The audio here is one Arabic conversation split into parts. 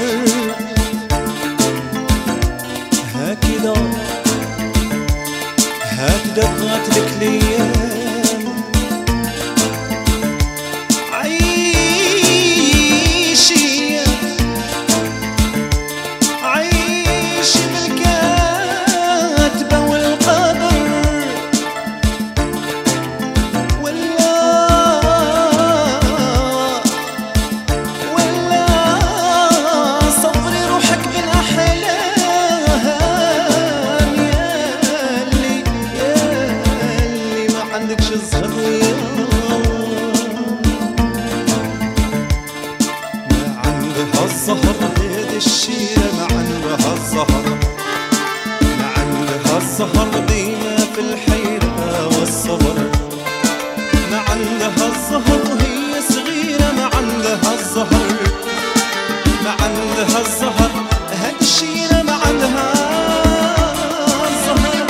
هكذا طلعت لك الايام. عيشي بالكاتبة والقدر، ولا صبري روحك بالاحلام. ياللي ما عندكش الزهر الزهر هذه الشيرة ما عندها الزهر، ما عندها الزهر ديما في الحيرة والصبر. ما عندها الزهر وهي صغيرة، ما عندها الزهر، ما عندها الزهر هذه الشيرة ما عندها الزهر.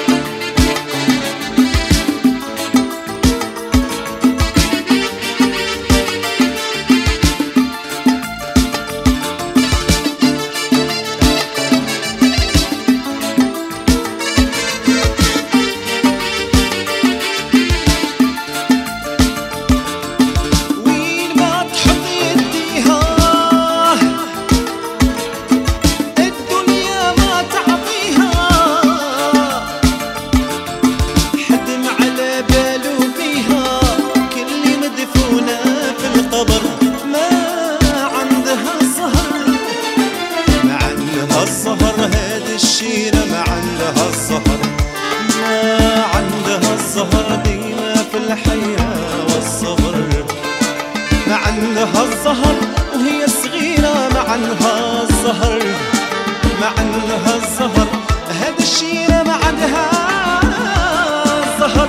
الزهر هذه الشيرة ما عندها الزهر، ما عندها الزهر ديما في الحياة والصبر. ما عندها الزهر وهي صغيرة، ما عندها الزهر، ما عندها الزهر هذه الشيرة ما عندها الزهر.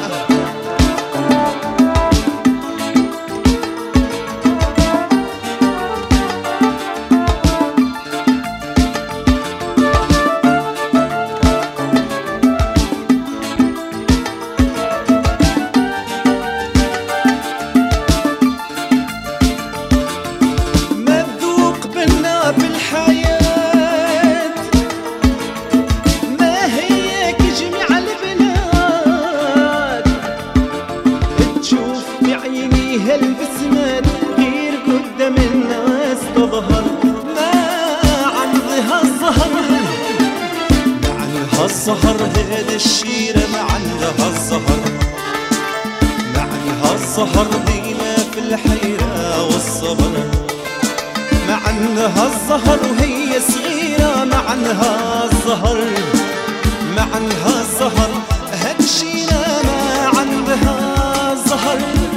البسمات غير قدام الناس تظهر. ما عندها الزهر، ما عندها الزهر هذه الشيرة ما عندها الزهر، ما عندها الزهر ديما في الحيرة والصبر. ما عندها الزهر وهي صغيرة، ما عندها الزهر، ما عندها الزهر هذه الشيرة ما عندها الزهر.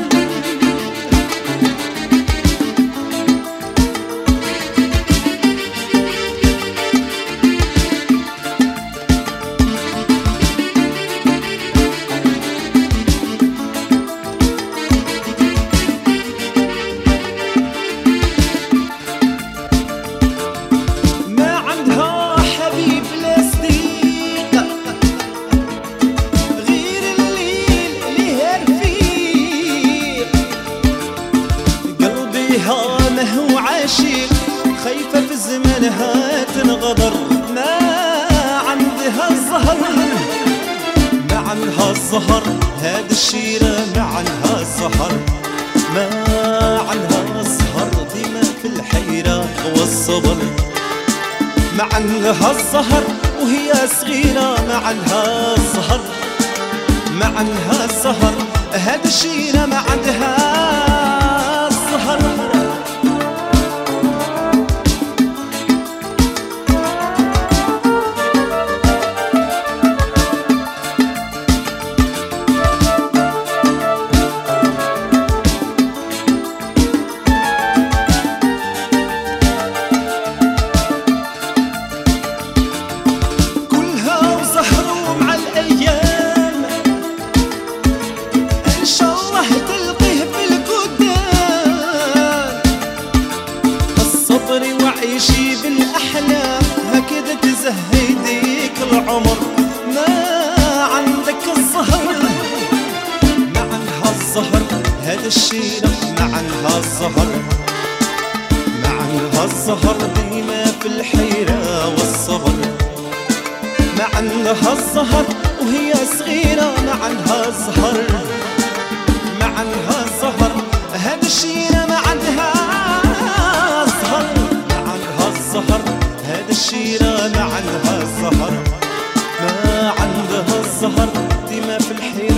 ما هو عاشق خايفة في زمانها تنغدر. ما عندها الزهر، ما عندها الزهر هذه الشيرة ما عندها الزهر، ما عندها الزهر ديما في الحيرة والصبر. ما عندها الزهر وهي صغيرة، ما عندها الزهر، ما عندها الزهر هذه الشيرة ما عندها الزهر. وعيشي بالأحلام هكذا تزهديك العمر. ما عندك الزهر، ما عندها الزهر هذا الشيرة ما عندها الزهر، ما عندها الزهر. لها الزهر وهي صغيرة مع لها الزهر، مع لها الزهر هاد الشيرة مع لها الزهر، مع لها الزهر هاد الشيرة مع لها الزهر، ما عندها الزهر ديما في الحيرة